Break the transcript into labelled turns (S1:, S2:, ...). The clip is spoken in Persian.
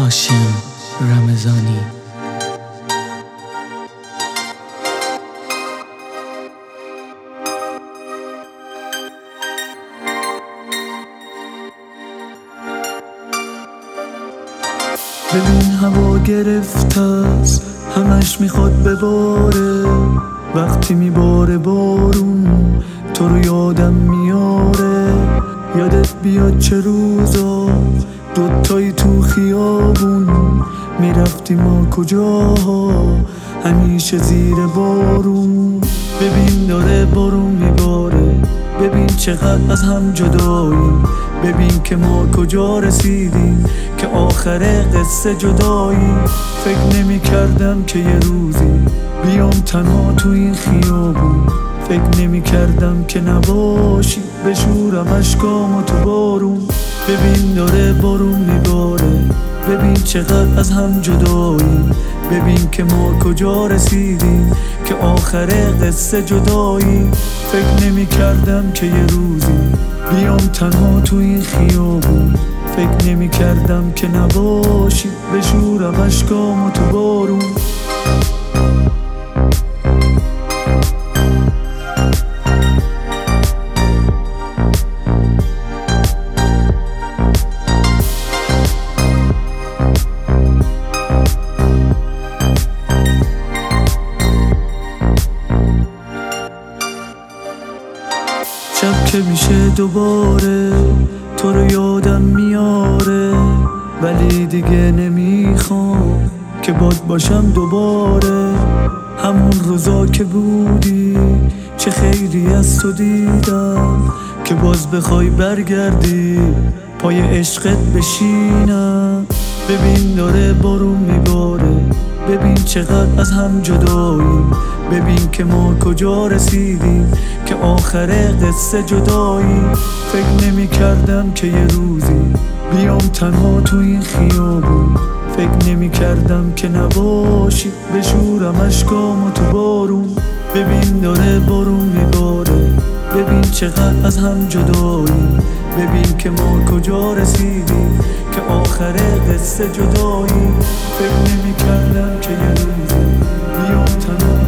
S1: هاشم رمضانی.
S2: ببین هوا گرفته است، همش میخواد بباره. وقتی میباره بارون تو رو یادم میاره. یادت بیاد چه روزا دوتایی تو خیابون میرفتیم ما کجاها، همیشه زیر بارون. ببین داره بارون میباره، ببین چقدر از هم جداییم. ببین که ما کجا رسیدیم، که آخر قصه جدایی. فکر نمی کردم که یه روزی بیام تنها تو این خیابون. فکر نمی کردم که نباشی بشورم اشکامو تو بارون. ببین داره بارون میباره، ببین چقدر از هم جدایی. ببین که ما کجا رسیدیم، که آخر قصه جدایی. فکر نمی کردم که یه روزی بیام تنها تو این خیابون. فکر نمی کردم که نباشی بشورم اشکامو تو بارون. شب که میشه دوباره تو رو یادم میاره، ولی دیگه نمیخوام که باد باشم دوباره. همون روزا که بودی چه خیری از تو دیدم، که باز بخوای برگردی پای عشقت بشینم. ببین داره بارون میباره، ببین چقدر از هم جداییم. ببین که ما کجا رسیدیم، که آخر قصه جدایی. فکر نمی کردم که یه روزی بیام تنها تو این خیابون. فکر نمی کردم که نباشی بشورم اشکامو تو بارون. ببین داره بارون میباره، ببین چقدر از هم جداییم. ببین که ما کجا رسیدیم، که آخر قصه جدایی. فکر نمی کردم که یه روزی بیام تنها